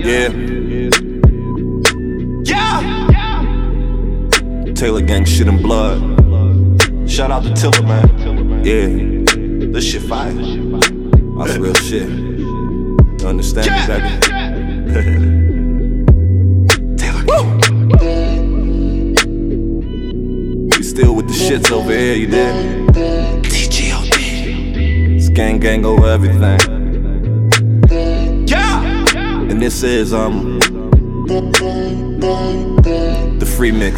Yeah. Taylor Gang shit in blood. Shout out to Tiller, man. Yeah. This shit fire. That's real shit. You understand me, baby? Taylor Gang. We still with the shits over here, you dig? TGOD. It's gang over everything. And this is the free mix.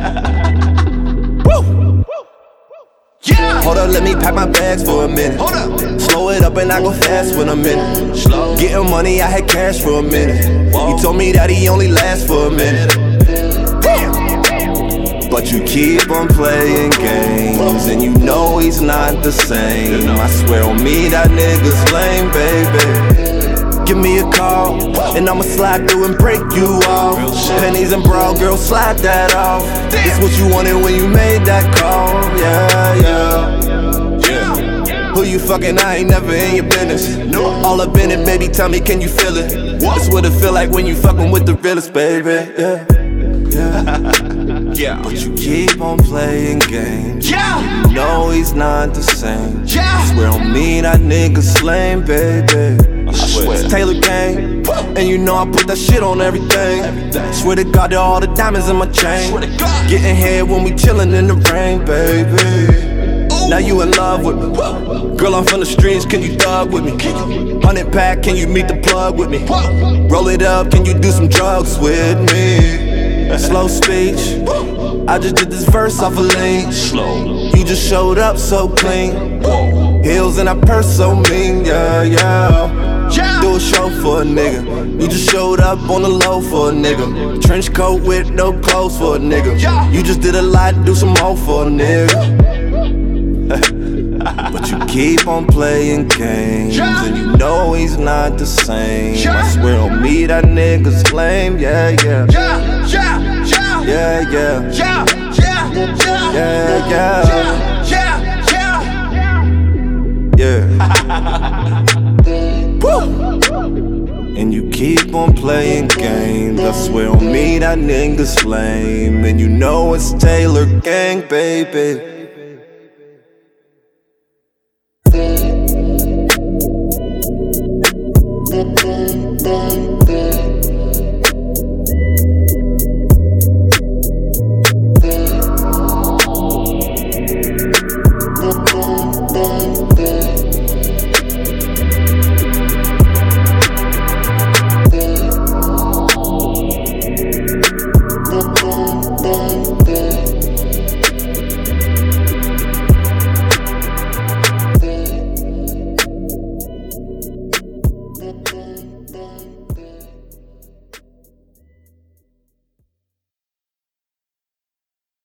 Woo! Yeah. Hold up, let me pack my bags for a minute. Hold up. Slow it up and I go fast when I'm in it. Slow. Getting money, I had cash for a minute. Whoa. He told me that he only lasts for a minute. Damn. But you keep on playing games, and you know he's not the same. I swear on me, that nigga's lame, baby. Give me a call, and I'ma slide through and break you off. Pennies and bra, girl, slide that off. This what you wanted when you made that call. Yeah. Who you fucking, I ain't never in your business. All up in it, baby, tell me, can you feel it? This what it feel like when you fucking with the realest, baby. Yeah. But you keep on playing games. You know he's not the same. Swear on me, that nigga's lame, baby. I swear. It's Taylor Gang, and you know I put that shit on everything. Swear to God, there all the diamonds in my chain. Getting head when we chillin' in the rain, baby. Now you in love with me. Girl, I'm from the streets, can you thug with me? 100 pack, can you meet the plug with me? Roll it up, can you do some drugs with me? Slow speech, I just did this verse off a lean. You just showed up so clean. Heels in that purse so mean, yeah. Do a show for a nigga. You just showed up on the low for a nigga. Trench coat with no clothes for a nigga. You just did a lot, do some more for a nigga. But you keep on playing games, and you know he's not the same. I swear on me, that nigga's lame, yeah. And you keep on playing games. I swear on me, that nigga's lame. And you know it's Taylor Gang, baby. Bang.